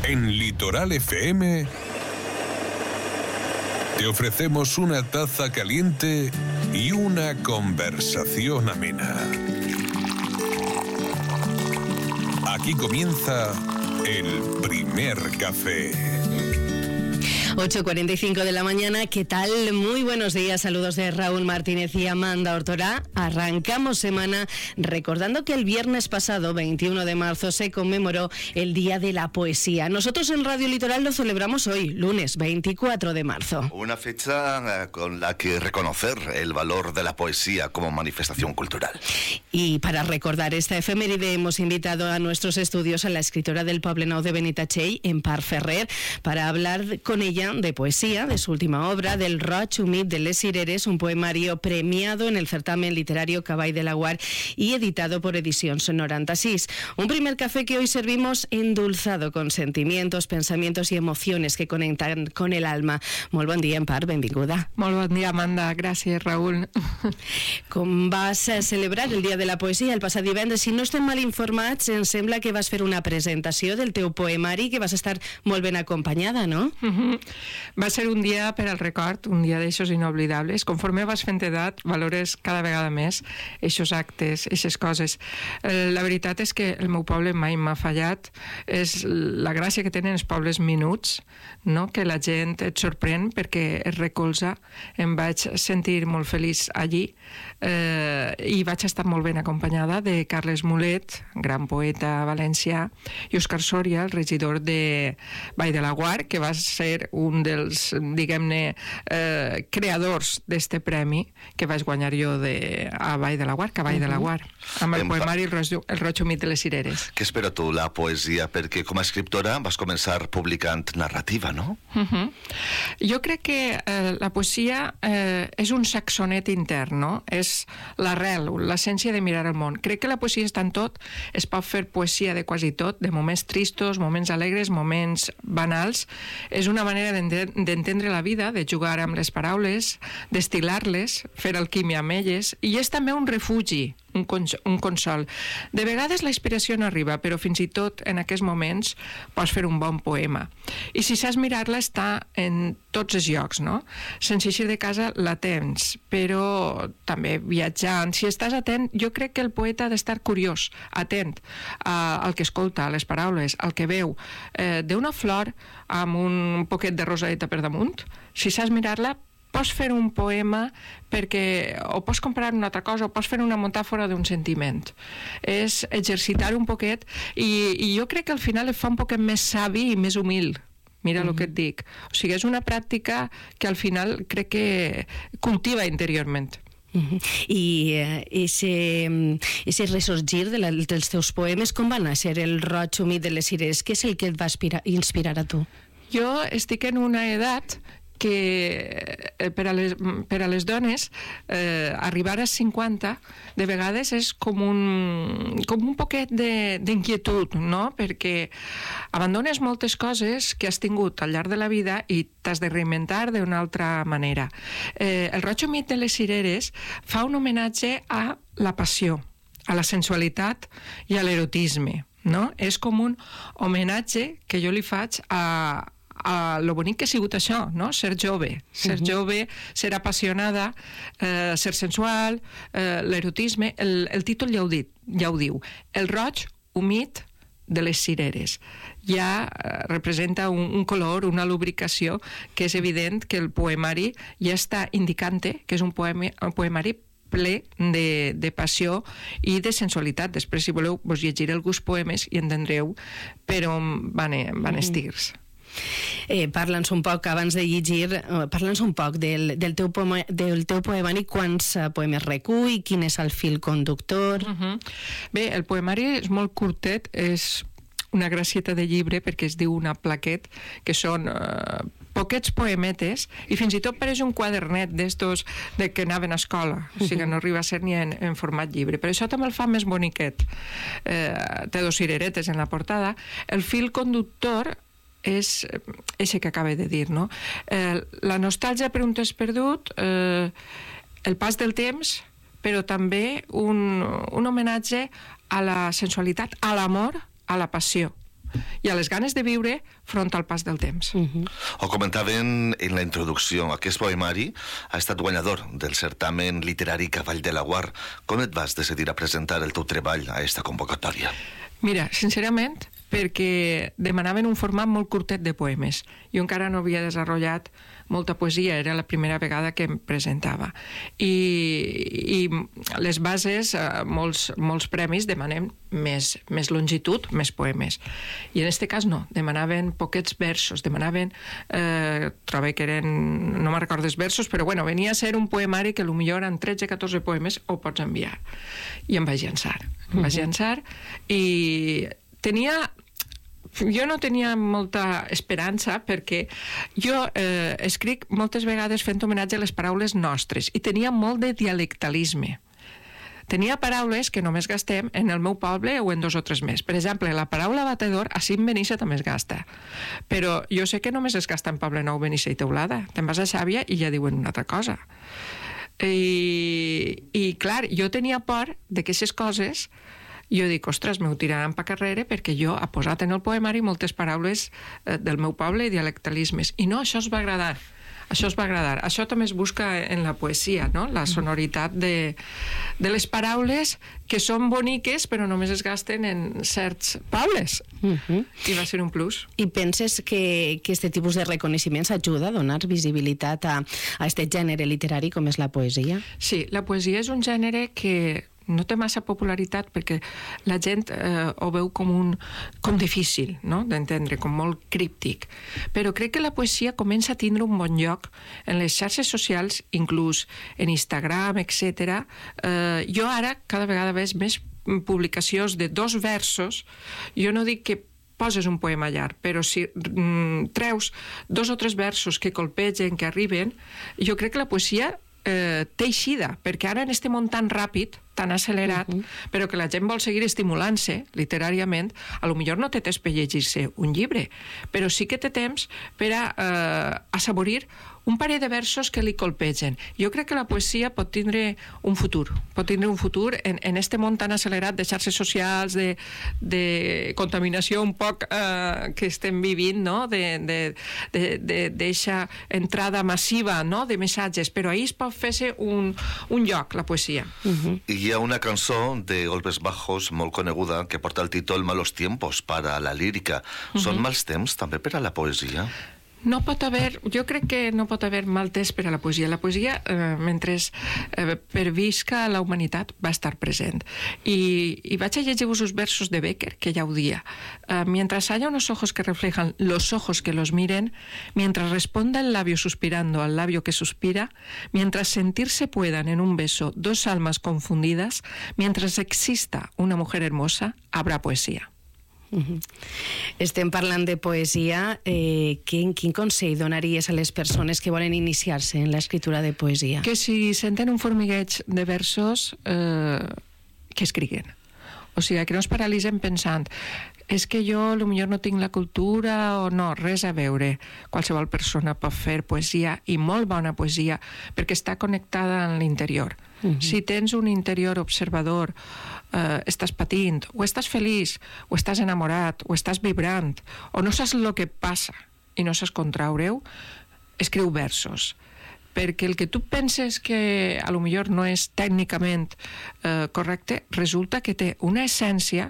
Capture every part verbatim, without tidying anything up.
En Litoral F M te ofrecemos una taza caliente y una conversación amena. Aquí comienza el primer café. ocho cuarenta y cinco de la mañana, ¿qué tal? Muy buenos días, saludos de Raúl Martínez y Amanda Ortorá. Arrancamos semana recordando que el viernes pasado, veintiuno de marzo, se conmemoró el Día de la Poesía. Nosotros en Radio Litoral lo celebramos hoy, lunes veinticuatro de marzo. Una fecha eh, con la que reconocer el valor de la poesía como manifestación cultural. Y para recordar esta efeméride hemos invitado a nuestros estudios a la escritora del Poblenou de Benitatxell, Empar Ferrer, para hablar con ella de poesía, de su última obra, del Roig humit de les cireres, un poemario premiado en el certamen literario Cavall de la Guar y editado por Edicions noranta y seis. Un primer café que hoy servimos endulzado con sentimientos, pensamientos y emociones que conectan con el alma. Molt bon dia, Empar, benvinguda. Molt bon dia, Amanda. Gràcies, Raúl. Com vas celebrar el Dia de la Poesia el passat divendres? Si no estem mal informats, em sembla que vas fer una presentació del teu poemari, que vas estar molt ben acompanyada, no? Uh-huh. Va ser un dia per al record, un dia d'eixos inoblidables. Conforme vas fent edat, valores cada vegada més eixos actes, eixes coses. Eh, la veritat és que el meu poble mai m'ha fallat. És la gràcia que tenen els pobles minuts, no? Que la gent et sorprèn perquè es recolza. Em vaig sentir molt feliç allí eh, i vaig estar molt ben acompanyada de Carles Mulet, gran poeta valencià, i Òscar Sòria, el regidor de Vall de la Guar, que va ser un dels, diguem-ne, eh, creadors d'este premi que vaig guanyar jo de, a Vall de la Guar, Cavall uh-huh. de la Guar, amb el poemari El Roig, el Roig humit de les cireres. Què espera tu, la poesia? Perquè com a escriptora vas començar publicant narrativa, no? Uh-huh. Jo crec que eh, la poesia eh, és un saxonet intern, no? És l'arrel, l'essència de mirar el món. Crec que la poesia està en tot, es pot fer poesia de quasi tot, de moments tristos, moments alegres, moments banals. És una manera d'entendre la vida, de jugar amb les paraules, d'estilar-les, fer alquímia amb elles, i és també un refugi, un, cons un consol. De vegades la inspiració no arriba, però fins i tot en aquests moments pots fer un bon poema. I si saps mirar-la, està en tots els llocs, no? Sense eixir de casa la tens, però també viatjant. Si estàs atent, jo crec que el poeta ha d'estar curiós, atent a, al que escolta, a les paraules, al que veu. Eh, d'una flor amb un poquet de rosadeta per damunt, si saps mirar-la, pots fer un poema perquè o pots comparar una altra cosa o pots fer una metàfora d'un sentiment. És exercitar un poquet i, i jo crec que al final et fa un poquet més savi i més humil. Mira el mm-hmm. que et dic. O sigui, és una pràctica que al final crec que cultiva interiorment. Uh-huh. I ese, ese ressorgir de la, dels teus poemes, com va néixer el Roig humit de les cireres? Què és el que et va inspirar, inspirar a tu? Jo estic en una edat que per a les, per a les dones eh, arribar als cinquanta de vegades és com un, com un poquet d'inquietud, no? Perquè abandones moltes coses que has tingut al llarg de la vida i t'has de reinventar d'una altra manera. Eh, el Roig humit de les cireres fa un homenatge a la passió, a la sensualitat i a l'erotisme, no? És com un homenatge que jo li faig a a lo bonic que ha sigut això, no? Ser jove, ser uh-huh. jove, ser apassionada, eh, ser sensual, eh, l'erotisme. El, el títol ja ho, dit, ja ho diu. El roig humit de les cireres. Ja eh, representa un, un color, una lubricació, que és evident que el poemari ja està indicant-te que és un, poema, un poemari ple de, de passió i de sensualitat. Després, si voleu, vos llegiré alguns poemes i entendreu per on van, van estirs. Eh, parla'ns un poc, abans de llegir, eh, parla'ns un poc del, del, teu poema, del teu poemari, quants uh, poemes recull, quin és el fil conductor... Uh-huh. Bé, el poemari és molt curtet, és una gracieta de llibre perquè es diu una plaquet, que són uh, poquets poemetes, i fins i tot pareix un quadernet d'estos de que anaven a escola, uh-huh. o sigui que no arriba a ser ni en, en format llibre, però això també el fa més boniquet. Eh, té dos cireretes en la portada. El fil conductor és això que acaba de dir, no? Eh, la nostàlgia per un temps perdut, eh, el pas del temps, però també un, un homenatge a la sensualitat, a l'amor, a la passió. i a les ganes de viure front al pas del temps. Uh-huh. Ho comentaven en la introducció. Aquest poemari ha estat guanyador del certamen literari Cavall de la Guar. Com et vas decidir a presentar el teu treball a aquesta convocatòria? Mira, sincerament, perquè demanaven un format molt curtet de poemes. Jo encara no havia desenvolupat molta poesia, era la primera vegada que em presentava. I, i les bases, eh, molts, molts premis demanem més, més longitud, més poemes. I en aquest cas no, demanaven poquets versos, demanaven, eh, trobo que eren, no me'n recordo els versos, però bueno, venia a ser un poemari que potser en tretze o catorze poemes ho pots enviar. I em vaig llançar. Em vaig llançar i tenia... Jo no tenia molta esperança perquè jo eh, escric moltes vegades fent homenatge a les paraules nostres i tenia molt de dialectalisme. Tenia paraules que només gastem en el meu poble o en dos o tres més. Per exemple, la paraula batedor a Sim Benissa també es gasta. Però jo sé que només es gasta en Poblenou, Benissa i Teulada. Te'n vas a Xàbia i ja diuen una altra cosa. I, i clar, jo tenia por de que aquestes coses... Jo dic, ostres, m'ho tiraran per carrera perquè jo he posat en el poemari moltes paraules eh, del meu poble i dialectalismes. I no, això es va agradar. Això es va agradar. Això també es busca en la poesia, no? La sonoritat de, de les paraules que són boniques però només es gasten en certs pobles. Uh-huh. I va ser un plus. I penses que, que este tipus de reconeixements ajuda a donar visibilitat a, a este gènere literari com és la poesia? Sí, la poesia és un gènere que no té massa popularitat perquè la gent eh, ho veu com un com difícil, no?, d'entendre, com molt críptic. Però crec que la poesia comença a tindre un bon lloc en les xarxes socials, inclús en Instagram, etcètera. Eh, jo ara cada vegada veig més publicacions de dos versos. Jo no dic que poses un poema llarg, però si mm, treus dos o tres versos que colpegen, que arriben, jo crec que la poesia eh, té eixida, perquè ara en este món tan ràpid, tan accelerat, uh-huh. però que la gent vol seguir estimulant-se literàriament, a lo millor no té temps per llegir-se un llibre, però sí que té temps per a eh, assaborir un parell de versos que li colpegen. Jo crec que la poesia pot tindre un futur, pot tindre un futur en, en este món tan accelerat de xarxes socials, de, de contaminació un poc eh, que estem vivint, no?, d'eixa entrada massiva, no?, de missatges, però ahir es pot fer-se un, un lloc, la poesia. Uh-huh. Hi ha una cançó de Golpes Bajos molt coneguda que porta el títol Malos tiempos para la lírica. Uh-huh. Són mals temps també per a la poesia? No pot haver, jo crec que no pot haver mal temps per a la poesia. La poesia, eh, mentre eh, pervisca la humanitat, va estar present. I, i vaig a llegir-vos els versos de Becker, que ja ho dia. Eh, mientras haya unos ojos que reflejan los ojos que los miren, mientras responda el labio suspirando al labio que suspira, mientras sentirse puedan en un beso dos almas confundidas, mientras exista una mujer hermosa, habrá poesía. Uh-huh. Estem parlant de poesia. Eh, quin, quin consell donaries a les persones que volen iniciar-se en l'escriptura de poesia? Que si senten un formigueig de versos, eh, que escriguen. O sigui, que no es paralitzen pensant és que jo potser no tinc la cultura o no, res a veure. Qualsevol persona pot fer poesia i molt bona poesia perquè està connectada en l'interior. Uh-huh. Si tens un interior observador, eh, estàs patint, o estàs feliç, o estàs enamorat, o estàs vibrant, o no saps el que passa i no saps contraure-ho, escriu versos. Perquè el que tu penses que a lo millor no és tècnicament eh, correcte, resulta que té una essència,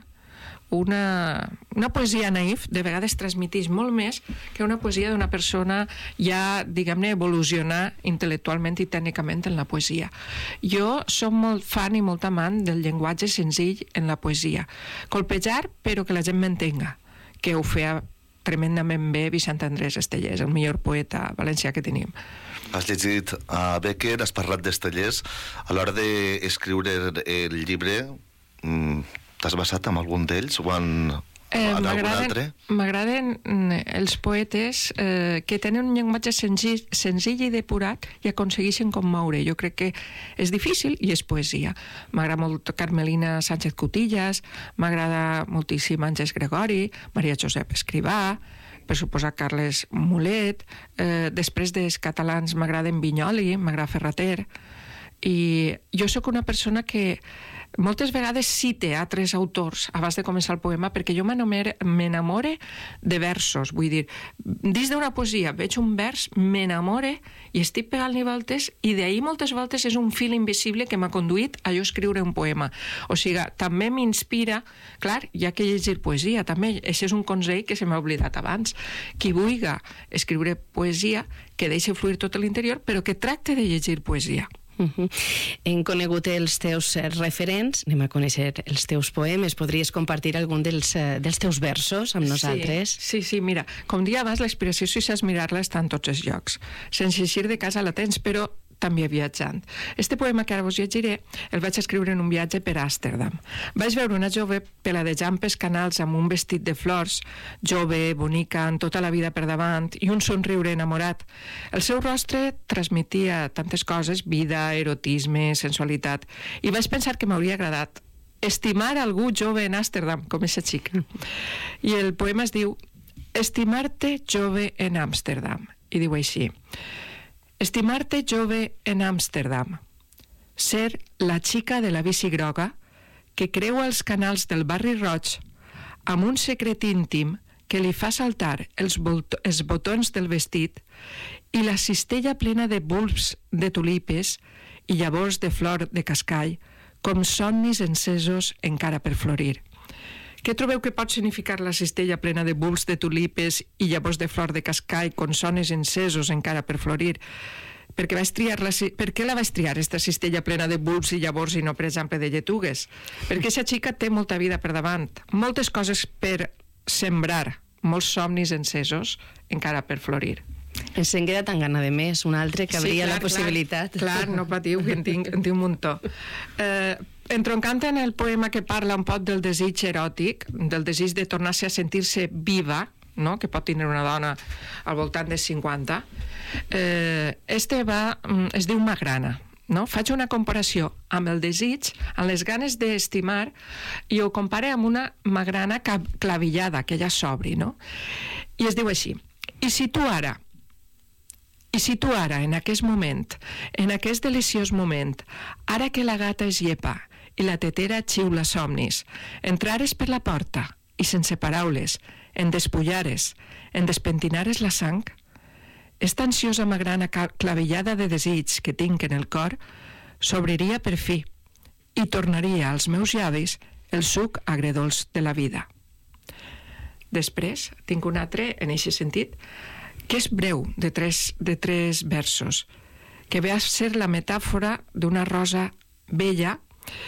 una, una poesia naïf, de vegades transmiteix molt més que una poesia d'una persona ja, diguem-ne, evolucionar intel·lectualment i tècnicament en la poesia. Jo som molt fan i molt amant del llenguatge senzill en la poesia. Colpejar, però que la gent m'entenga, que ho feia tremendament bé Vicent Andrés Estellés, el millor poeta valencià que tenim. Has llegit a Becker, has parlat d'Estellés. A l'hora d'escriure el llibre, t'has basat en algun d'ells o en, eh, en algun altre? M'agraden els poetes eh, que tenen un llenguatge senzill, senzill i depurat i aconsegueixen commoure. Jo crec que és difícil i és poesia. M'agrada molt Carmelina Sánchez Cutillas, m'agrada moltíssim Àngels Gregori, Maria Josep Escrivà, per suposar Carles Mulet, eh, després dels catalans m'agraden Vinyoli, m'agrada Ferrater, I jo sóc una persona que moltes vegades cite altres autors abans de començar el poema perquè jo m'enamore de versos. Vull dir, dins d'una poesia veig un vers, m'enamore i estic pegant-li voltes i d'ahir moltes voltes és un fil invisible que m'ha conduït a jo escriure un poema. O sigui, també m'inspira, clar, hi ha que llegir poesia també, això és un consell que se m'ha oblidat abans. Qui vulgui escriure poesia, que deixi fluir tot l'interior, però que tracte de llegir poesia. Uh-huh. Hem conegut els teus referents, anem a conèixer els teus poemes. Podries compartir algun dels, dels teus versos amb nosaltres? Sí, sí, sí, mira, com dia abans, la inspiració, si saps mirar-la, està en tots els llocs. Sense eixir de casa la tens, però també viatjant. Este poema que ara vos llegiré el vaig escriure en un viatge per Amsterdam. Vaig veure una jove peladejant pels canals amb un vestit de flors, jove, bonica, amb tota la vida per davant i un somriure enamorat. El seu rostre transmetia tantes coses, vida, erotisme, sensualitat, i vaig pensar que m'hauria agradat estimar algú jove en Amsterdam, com aquesta xica. I el poema es diu Estimarte jove en Amsterdam, i diu així: estimarte jove en Amsterdam, ser la xica de la bici groga que creua els canals del barri roig amb un secret íntim que li fa saltar els, els botons del vestit i la cistella plena de bulbs de tulipes i llavors de flor de cascall com somnis encesos encara per florir. Què trobeu que pot significar la cistella plena de bulbs de tulipes i llavors de flor de cascall com sones encesos encara per florir? Per què, vaig triar la, per què la vaig triar, aquesta cistella plena de bulbs i llavors i no, per exemple, de lletugues? Perquè aquesta xica té molta vida per davant, moltes coses per sembrar, molts somnis encesos encara per florir. Ens en queda tan gana de més, un altre que hauria sí, la possibilitat. Clar, clar, no patiu, que en tinc, en tinc un muntó. Eh, entroncant en el poema que parla un poc del desig eròtic, del desig de tornar-se a sentir-se viva, no? Que pot tenir una dona al voltant de cinquanta, eh, este va, es diu Magrana. No? Faig una comparació amb el desig, amb les ganes d'estimar, i ho compare amb una magrana clavillada, que ja s'obri, no? I es diu així: i si tu ara I si tu ara, en aquest moment, en aquest deliciós moment, ara que la gata es llepa i la tetera xiula somnis, entrares per la porta i sense paraules, en despullares, en despentinares la sang, esta ansiosa magrana clavellada de desig que tinc en el cor s'obriria per fi i tornaria als meus llavis el suc agredolç de la vida. Després, tinc un altre en aquest sentit, que és breu, de tres, de tres versos, que ve a ser la metàfora d'una rosa vella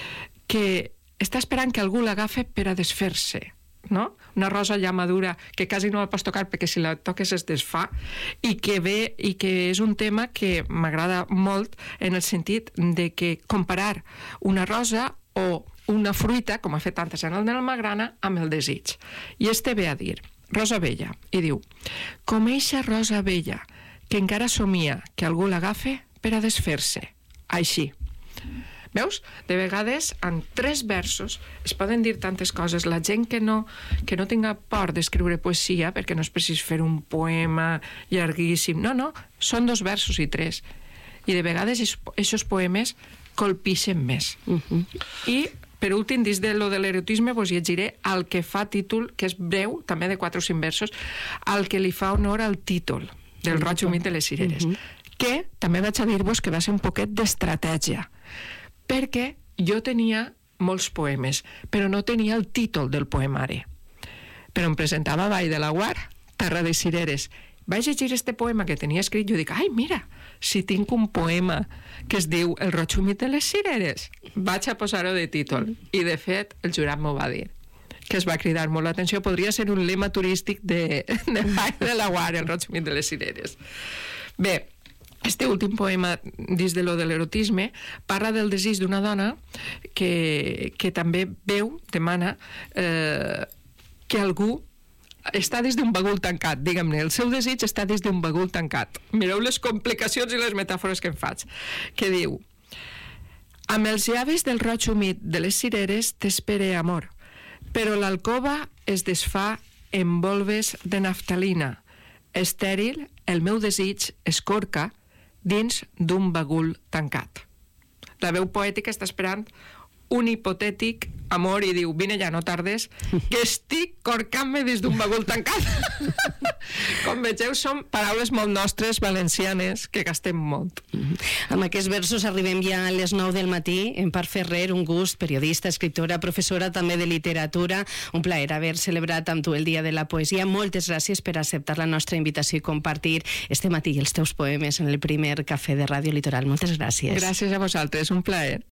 que està esperant que algú l'agafe per a desfer-se, no? Una rosa ja madura que quasi no la pots tocar perquè si la toques es desfà, i que ve i que és un tema que m'agrada molt en el sentit de que comparar una rosa o una fruita, com ha fet tantes en el de la magrana, amb el desig. I este ve a dir: rosa vella, i diu: com eixa rosa vella que encara somia que algú l'agafe per a desfer-se. Així. Veus? De vegades, en tres versos, es poden dir tantes coses. La gent que no, que no tinga por d'escriure poesia, perquè no és precís fer un poema llarguíssim. No, no, són dos versos i tres. I de vegades aquests poemes colpixen més. Uh-huh. I per últim, dins de lo de l'erotisme, vos llegiré el que fa títol, que és breu, també de quatre o cinc versos, el que li fa honor al títol del Roig humit de les cireres, uh -huh. que també vaig a dir-vos que va ser un poquet d'estratègia, perquè jo tenia molts poemes, però no tenia el títol del poemari. Però em presentava Vall de Laguar, terra de cireres. Vaig llegir este poema que tenia escrit i jo dic: ai, mira, si tinc un poema que es diu El Roig humit de les cireres, vaig a posar-ho de títol. I de fet el jurat m'ho va dir, que es va cridar molt l'atenció. Podria ser un lema turístic de, de Vall de Laguar, El Roig humit de les cireres. Bé, este últim poema, dins de lo de l'erotisme, parla del desig d'una dona que, que també veu, demana eh, que algú està dins d'un bagul tancat, diguem-ne. El seu desig està dins d'un bagul tancat. Mireu les complicacions i les metàfores que em faig. Que diu: amb els llavis del roig humit de les cireres t'espere amor, però l'alcova es desfà en volves de naftalina. Estèril, el meu desig es corca dins d'un bagul tancat. la veu poètica està esperant un hipotètic amor i diu, vine ja, no tardes, que estic corcant-me des d'un bagul tancat. Com vegeu, són paraules molt nostres, valencianes, que gastem molt. Mm-hmm. Amb aquests versos arribem ja a les nou del matí. Empar Ferrer, un gust, periodista, escriptora, professora també de literatura. Un plaer haver celebrat amb tu el Dia de la Poesia. Moltes gràcies per acceptar la nostra invitació i compartir este matí els teus poemes en el primer cafè de Ràdio Litoral. Moltes gràcies. Gràcies a vosaltres, un plaer.